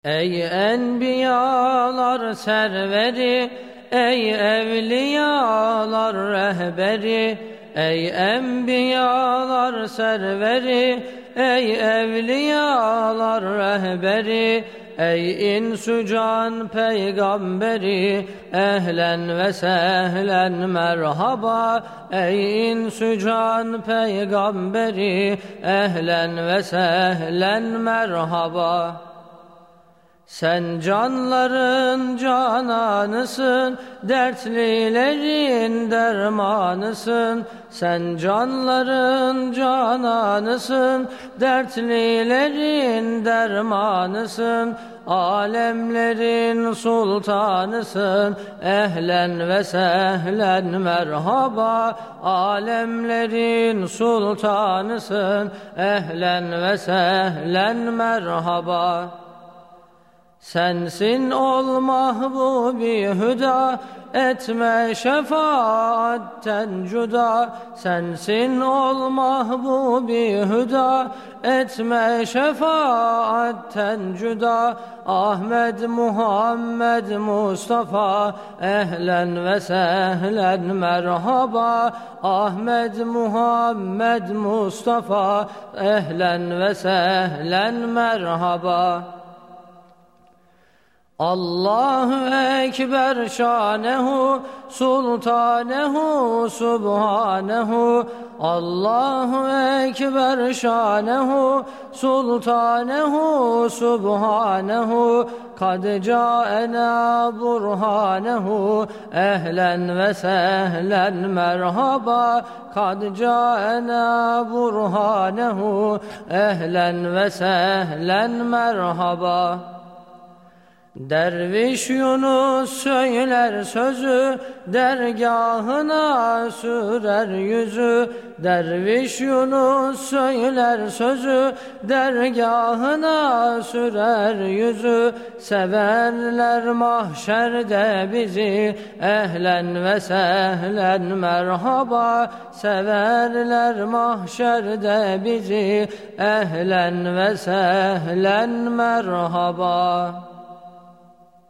Ey enbiyalar serveri, ey evliyalar rehberi, ey enbiyalar serveri, ey evliyalar rehberi, ey insü can peygamberi, ehlen ve sehlen merhaba. Ey insü can peygamberi, ehlen ve sehlen merhaba. Sen canların cananısın, dertlilerin dermanısın. Sen canların cananısın, dertlilerin dermanısın. Alemlerin sultanısın, ehlen ve sehlen merhaba. Alemlerin sultanısın, ehlen ve sehlen merhaba. Sensin ol mahbubi hüda, etme şefaatten cüda. Sensin ol mahbubi hüda, etme şefaatten cüda. Ahmed, Muhammed, Mustafa, ehlen ve sehlen merhaba. Ahmed, Muhammed, Mustafa, ehlen ve sehlen merhaba. Allahu Ekber şanehu, sultanehu, subhanehu. Allahu Ekber şanehu, sultanehu, subhanehu. Kad câena burhanehu, ehlen ve sehlen merhaba. Kad câena burhanehu, ehlen ve sehlen merhaba. Derviş Yunus söyler sözü, dergahına sürer yüzü. Derviş Yunus söyler sözü, dergahına sürer yüzü. Severler mahşerde bizi, ehlen ve sehlen merhaba. Severler mahşerde bizi, ehlen ve sehlen merhaba.